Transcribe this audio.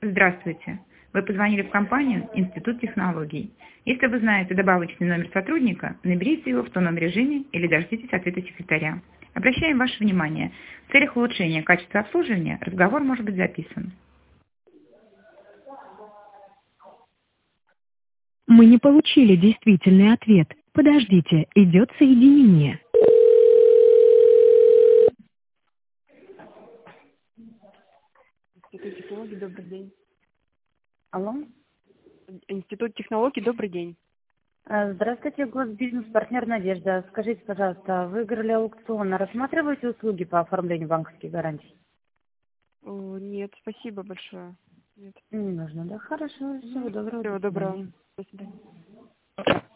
Здравствуйте. Вы позвонили в компанию «Институт технологий». Если вы знаете добавочный номер сотрудника, наберите его в тоном режиме или дождитесь ответа секретаря. Обращаем ваше внимание, в целях улучшения качества обслуживания разговор может быть записан. Мы не получили действительный ответ. Подождите, идет соединение. Институт технологий, добрый день. Алло. Институт технологий, добрый день. Здравствуйте, госбизнес-партнер «Надежда». Скажите, пожалуйста, выиграли аукцион. Рассматриваете услуги по оформлению банковских гарантий? Нет, спасибо большое. Нет. Не нужно, да? Хорошо, всего доброго. Всего До свидания. доброго. До свидания.